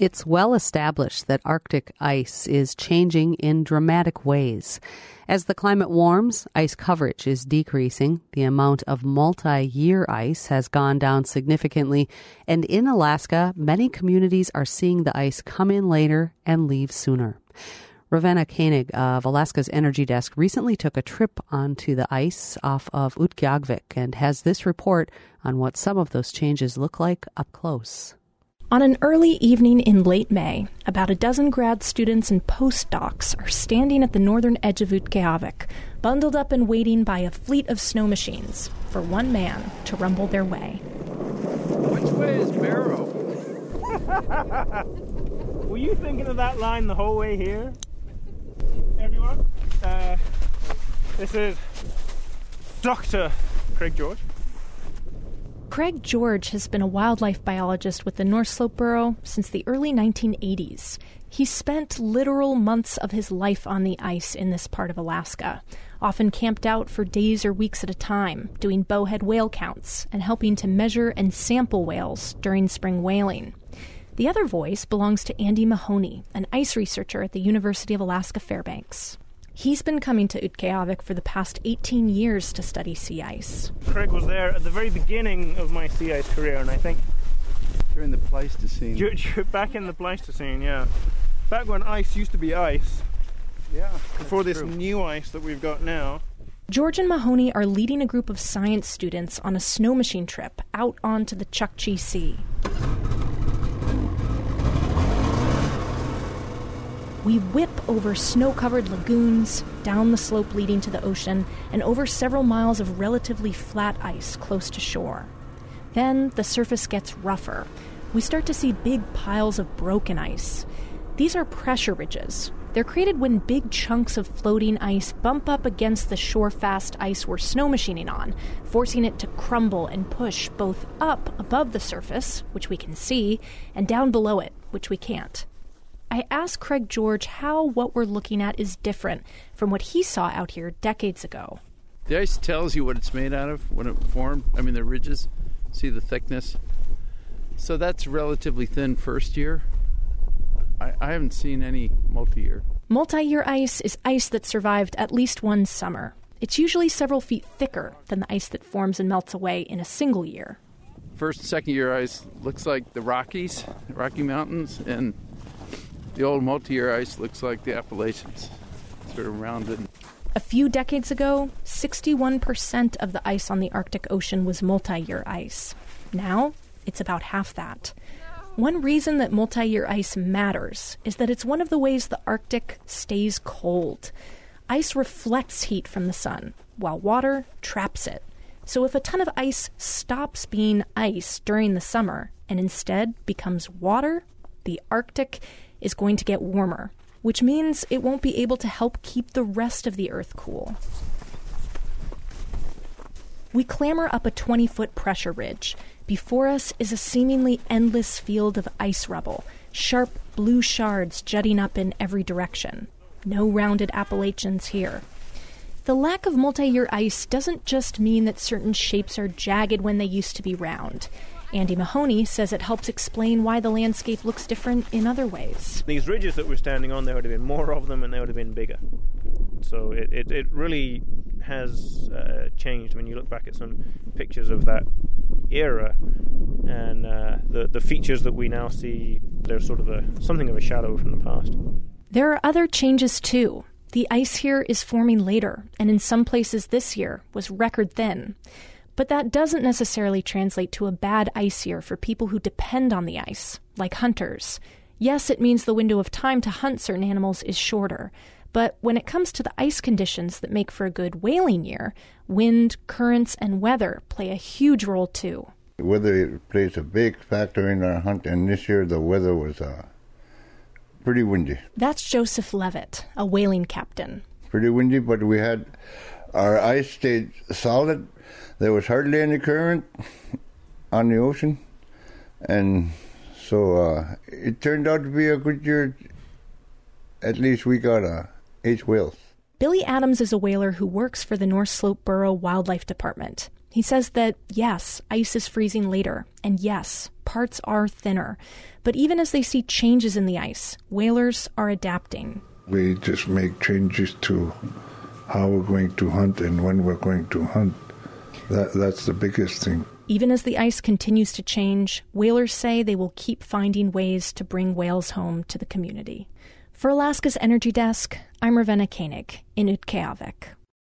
It's well established that Arctic ice is changing in dramatic ways. As the climate warms, ice coverage is decreasing. The amount of multi-year ice has gone down significantly. And in Alaska, many communities are seeing the ice come in later and leave sooner. Ravenna Koenig of Alaska's Energy Desk recently took a trip onto the ice off of Utqiagvik and has this report on what some of those changes look like up close. On an early evening in late May, about a dozen grad students and postdocs are standing at the northern edge of Utqiagvik, bundled up and waiting by a fleet of snow machines for one man to rumble their way. Which way is Barrow? Were you thinking of that line the whole way here? Everyone, this is Dr. Craig George. Craig George has been a wildlife biologist with the North Slope Burrow since the early 1980s. He spent literal months of his life on the ice in this part of Alaska, often camped out for days or weeks at a time, doing bowhead whale counts and helping to measure and sample whales during spring whaling. The other voice belongs to Andy Mahoney, an ice researcher at the University of Alaska Fairbanks. He's been coming to Utqiagvik for the past 18 years to study sea ice. Craig was there at the very beginning of my sea ice career, and I think... During the Pleistocene. Back in the Pleistocene, yeah. Back when ice used to be ice. Yeah, before this new ice that we've got now. George and Mahoney are leading a group of science students on a snow machine trip out onto the Chukchi Sea. We whip over snow-covered lagoons, down the slope leading to the ocean, and over several miles of relatively flat ice close to shore. Then the surface gets rougher. We start to see big piles of broken ice. These are pressure ridges. They're created when big chunks of floating ice bump up against the shore-fast ice we're snow machining on, forcing it to crumble and push both up above the surface, which we can see, and down below it, which we can't. I asked Craig George how what we're looking at is different from what he saw out here decades ago. The ice tells you what it's made out of when it formed. I mean, the ridges, see the thickness. So that's relatively thin first year. I haven't seen any multi-year. Multi-year ice is ice that survived at least one summer. It's usually several feet thicker than the ice that forms and melts away in a single year. First and second year ice looks like the Rockies, Rocky Mountains, and the old multi-year ice looks like the Appalachians, sort of rounded. A few decades ago, 61% of the ice on the Arctic Ocean was multi-year ice. Now, it's about half that. One reason that multi-year ice matters is that it's one of the ways the Arctic stays cold. Ice reflects heat from the sun, while water traps it. So if a ton of ice stops being ice during the summer and instead becomes water, the Arctic is going to get warmer, which means it won't be able to help keep the rest of the Earth cool. We clamber up a 20-foot pressure ridge. Before us is a seemingly endless field of ice rubble, sharp blue shards jutting up in every direction. No rounded Appalachians here. The lack of multi-year ice doesn't just mean that certain shapes are jagged when they used to be round. Andy Mahoney says it helps explain why the landscape looks different in other ways. These ridges that we're standing on, there would have been more of them and they would have been bigger. So it really has changed when you look back at some pictures of that era, and the features that we now see, they're sort of something of a shadow from the past. There are other changes too. The ice here is forming later, and in some places this year was record thin. But that doesn't necessarily translate to a bad ice year for people who depend on the ice, like hunters. Yes, it means the window of time to hunt certain animals is shorter, but when it comes to the ice conditions that make for a good whaling year, wind, currents, and weather play a huge role too. Weather plays a big factor in our hunt, and this year the weather was pretty windy. That's Joseph Levitt, a whaling captain. Pretty windy, but our ice stayed solid. There was hardly any current on the ocean, and so it turned out to be a good year. At least we got 8 whales. Billy Adams is a whaler who works for the North Slope Burrow Wildlife Department. He says that, yes, ice is freezing later, and yes, parts are thinner. But even as they see changes in the ice, whalers are adapting. We just make changes to how we're going to hunt and when we're going to hunt. That's the biggest thing. Even as the ice continues to change, whalers say they will keep finding ways to bring whales home to the community. For Alaska's Energy Desk, I'm Ravenna Koenig in Utqiagvik.